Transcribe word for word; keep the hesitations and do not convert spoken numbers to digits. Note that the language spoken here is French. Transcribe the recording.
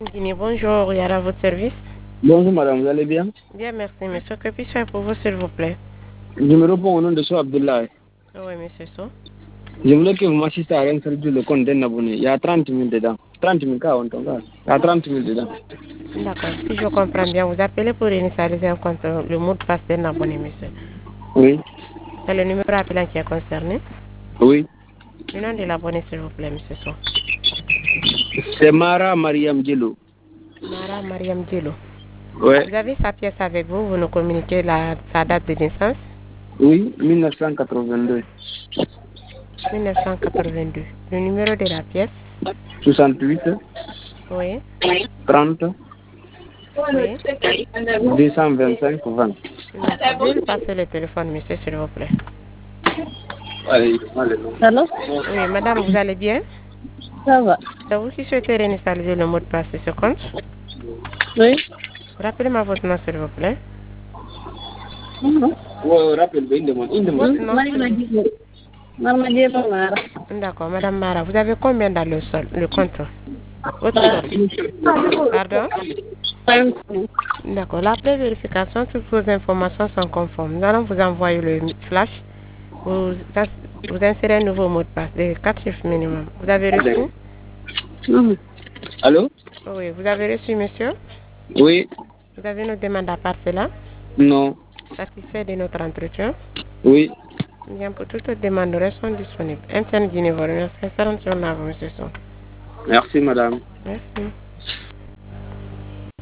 Guinée, bonjour, Yara, à votre service. Bonjour madame, vous allez bien? Bien, merci, monsieur. Que puis-je faire pour vous, s'il vous plaît? Je me réponds au nom de Sou Abdoulaye. Oui, monsieur So. Je voulais que vous m'assistiez à réintroduire le compte d'un abonné. Il y a trente mille dedans. trente mille cas, on t'en Il y a trente mille dedans. D'accord. Si je comprends bien, vous appelez pour initialiser un compte, le mot de passe d'un abonné, monsieur. Oui. C'est le numéro appelant qui est concerné. Oui. Le nom de l'abonné, s'il vous plaît, monsieur So. C'est Mara Mariam Djelo. Mara Mariam Djelo. Ouais. Vous avez sa pièce avec vous, vous nous communiquez la, sa date de naissance? Oui, mille neuf cent quatre-vingt-deux. mille neuf cent quatre-vingt-deux. Le numéro de la pièce? soixante-huit. Oui. trente. Oui. deux cent vingt-cinq vingt. D'accord. Veuillez lui passer le téléphone, monsieur, s'il vous plaît. Allez, allez. Allô? Oui, madame, vous allez bien? Ça va. C'est vous qui souhaitez réinitialiser le mot de passe de ce compte? Oui. Rappelez-moi votre nom, s'il vous plaît. Ouais, rappelle-moi, une demande. Une demande. Votre nom, s'il vous plaît. D'accord, madame Mara, vous avez combien dans le sol, le compte? Votre solde. Pardon? D'accord, la vérification, toutes vos informations sont conformes. Nous allons vous envoyer le flash. Vous, vous insérez un nouveau mot de passe de quatre chiffres minimum. Vous avez reçu? Allô? Oui, vous avez reçu, monsieur? Oui. Vous avez une demande à part cela? Non. Satisfait de notre entretien? Oui. Bien, pour toutes les demandes, nous sont disponibles. Interne Guinée, vous remercie. Excellente journée à vous, monsieur Son. Merci, madame. Merci.